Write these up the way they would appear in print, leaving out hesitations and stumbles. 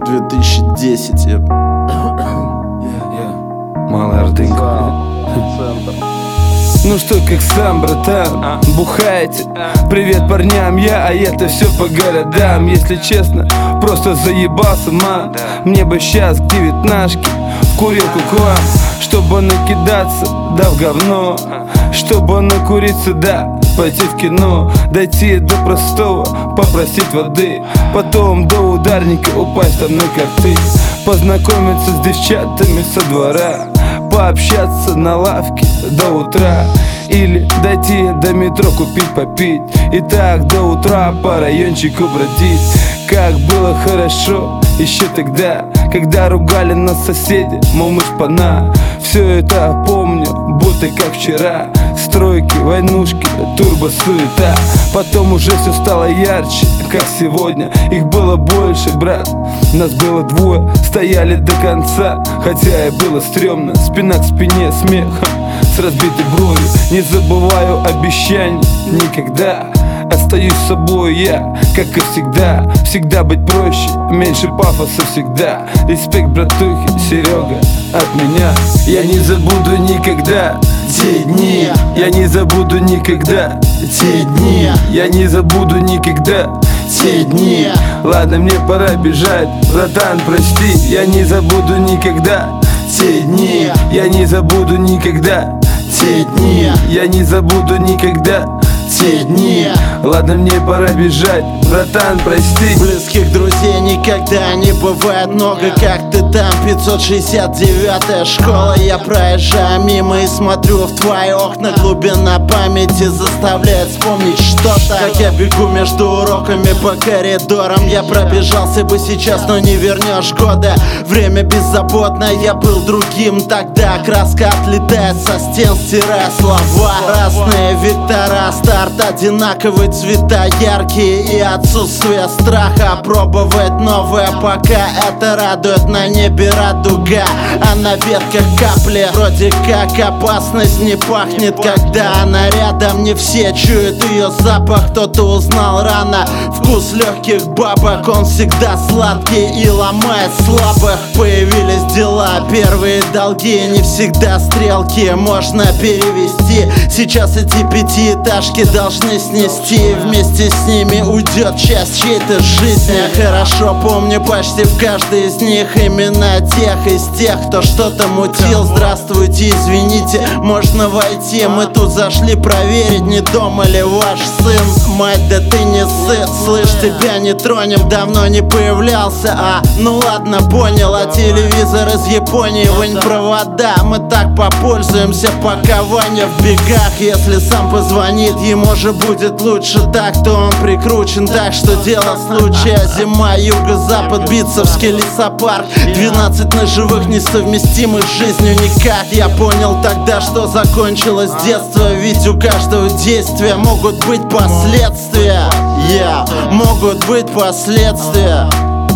2010. Малая Ордынка. Ну что, как сам, братан, бухаете? Привет парням, а я-то все по городам. Если честно, просто заебался, ман. Мне бы сейчас к девятнашке в курилку к вам, чтобы накидаться, да в говно, чтобы накуриться, да пойти в кино, дойти до простого, попросить воды, потом до ударника упасть там на карты, познакомиться с девчатами со двора, пообщаться на лавке до утра, или дойти до метро купить попить, и так до утра по райончику бродить. Как было хорошо еще тогда, когда ругали нас соседи, мол, мы шпана. Все это помню, будто как вчера. Стройки, войнушки, турбо-суета. Потом уже все стало ярче, как сегодня. Их было больше, брат, нас было двое, стояли до конца. Хотя и было стрёмно, спина к спине, смех с разбитой бровью. Не забываю обещаний никогда. Остаюсь собой я, как и всегда. Всегда быть проще, меньше пафоса всегда. Респект, братухи, Серега, от меня. Я не забуду никогда те дни. Я не забуду никогда те дни. Я не забуду никогда те дни. Ладно, мне пора бежать, братан, прости. Я не забуду никогда те дни. Я не забуду никогда те дни. Я не забуду никогда те дни. Ладно, мне пора бежать, братан, прости. Близких друзей никогда не бывает много, как ты там, 569-я школа. Я проезжаю мимо и смотрю в твои окна. Глубина памяти заставляет вспомнить что-то. Как я бегу между уроками по коридорам. Я пробежался бы сейчас, но не вернешь года. Время беззаботное, я был другим тогда. Краска отлетает со стен, стирая слова. Разные вектора, старт одинаковые, цвета яркие и отсутствие страха. Пробовать новое, пока это радует. На небе радуга, а на ветках капли. Вроде как опасность не пахнет, когда она рядом. Не все чуют ее запах, кто-то узнал рано. Вкус легких бабок, он всегда сладкий и ломает слабых. Появились дела, первые долги, не всегда стрелки можно перевести. Сейчас эти пятиэтажки должны снести, вместе с ними уйдет часть чьей-то жизни. Я хорошо помню почти в каждой из них имена тех из тех, кто что-то мутил. Здравствуйте, извините, можно войти? Мы тут зашли проверить, не дома ли ваш сын. Мать, да ты не сын, слышь, тебя не тронем, давно не появлялся. Ну ладно, понял, а телевизор из Японии, вынь провода. Мы так попользуемся, пока Ваня в бегах. Если сам позвонит, ему же будет лучше так, то он прикручен. Так что дело случая, зима, юго-запад, Битцевский лесопарк. 12 ножевых несовместимых с жизнью никак. Я понял тогда, что закончилось детство, ведь у каждого действия могут быть последствия. Могут быть последствия.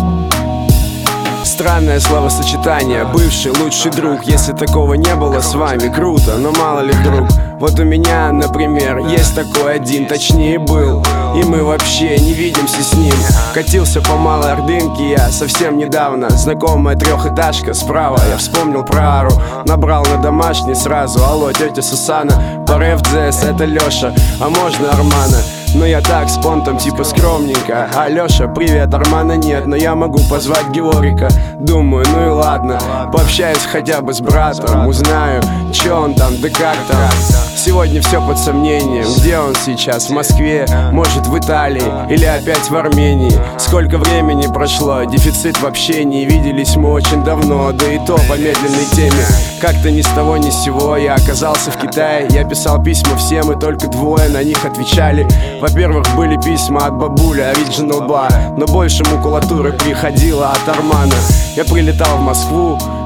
Странное словосочетание, бывший лучший друг. Если такого не было с вами, круто, но мало ли вдруг. Вот у меня, например, есть такой один, точнее был, и мы вообще не видимся с ним. Катился по Малой Ордынке я совсем недавно. Знакомая трехэтажка справа, я вспомнил про Ару. Набрал на домашний сразу: алло, тетя Сусана, по РФДС, это Леша, а можно Армана? Но я так с понтом типа скромненько. Алёша, привет, Армана нет, но я могу позвать Георгика. Думаю, ну и ладно, пообщаюсь хотя бы с братом, узнаю, чё он там, да как там. Сегодня все под сомнением, где он сейчас, в Москве, может в Италии или опять в Армении. Сколько времени прошло, дефицит в общении, виделись мы очень давно, да и то по медленной теме. Как-то ни с того ни с сего я оказался в Китае. Я писал письма всем, и только двое на них отвечали. Во-первых, были письма от бабули, Original Bar, но больше макулатуры приходило от Армана. Я прилетал в Москву,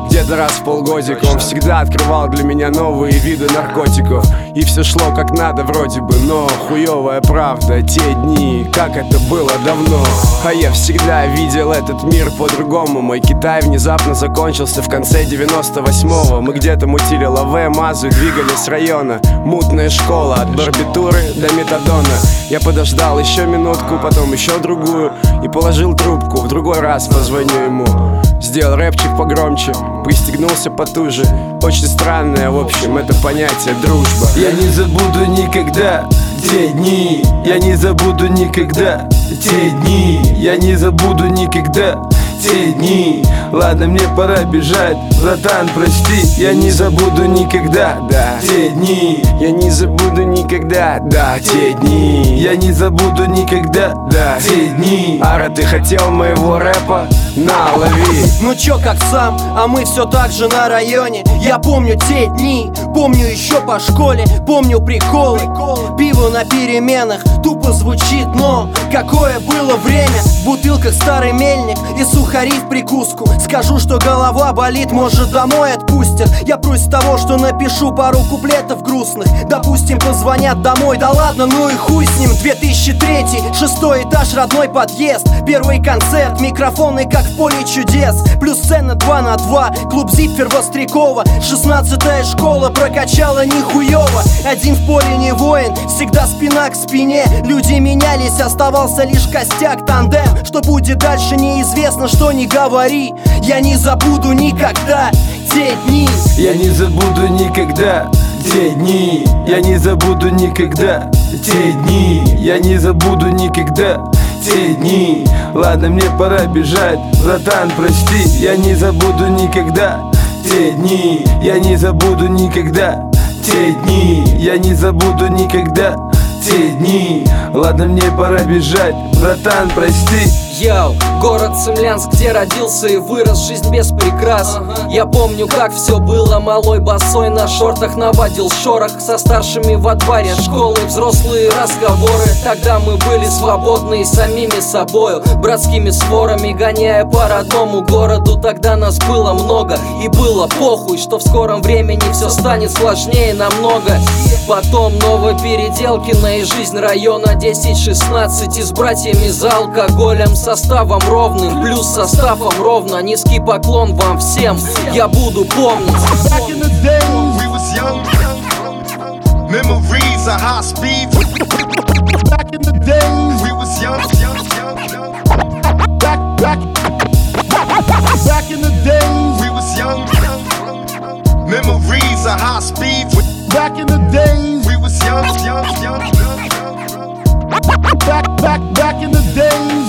где-то раз в полгодика. Он всегда открывал для меня новые виды наркотиков. И все шло как надо вроде бы, но хуевая правда. Те дни, как это было давно. А я всегда видел этот мир по-другому. Мой Китай внезапно закончился в конце 98-го. Мы где-то мутили лаве, мазу и двигались с района. Мутная школа, от барбитуры до метадона. Я подождал еще минутку, потом еще другую и положил трубку, в другой раз позвоню ему. Сделал рэпчик погромче, пристегнулся потуже. Очень странное, в общем, это понятие дружба. Я не забуду никогда те дни, я не забуду никогда те дни, я не забуду никогда те дни. Ладно, мне пора бежать, братан, прости. Я не забуду никогда, да, те дни. Я не забуду никогда, да, те дни. Я не забуду никогда, да, те дни. Ара, ты хотел моего рэпа? На, лови. Ну чё, как сам, а мы все так же на районе. Я помню те дни, помню еще по школе. Помню приколы, пиво на переменах. Тупо звучит, но какое было время. В бутылках старый мельник и сухари в прикуску. Скажу, что голова болит, может домой отпустят. Я против того, что напишу пару куплетов грустных. Допустим, позвонят домой, да ладно, ну и хуй с ним. 2003, 6-й этаж, родной подъезд. Первый концерт, микрофоны как в поле чудес. Плюс сцена 2 на 2, клуб Зиппер Вострякова. 16-я школа прокачала нихуево. Один в поле не воин, всегда спина к спине. Люди менялись, оставался лишь костяк, тандем. Что будет дальше, неизвестно, что не говори. Я не забуду никогда те дни. Я не забуду никогда те дни. Я не забуду никогда те дни. Я не забуду никогда те дни. Ладно, мне пора бежать, братан, прости. Я не забуду никогда те дни. Я не забуду никогда те дни. Я не забуду никогда те дни. Ладно, мне пора бежать, братан, прости. Йоу, город Цимлянск, где родился и вырос, жизнь без прикрас. Я помню, как все было, малой босой на шортах наводил шорох со старшими во дворе школы, взрослые разговоры. Тогда мы были свободны и самими собою, братскими сворами, гоняя по родному городу. Тогда нас было много и было похуй, что в скором времени все станет сложнее намного. Потом новые переделки на и жизнь района 10-16 и с братьями за алкоголем. Составом ровным, плюс составом ровно. Низкий поклон вам всем, я буду помнить. Back in the day, we was young. Memories of high speed. Back in the day, we was young. Back in the day, we was young. Memories of high speed. Back in the day, we was young. Back in the days.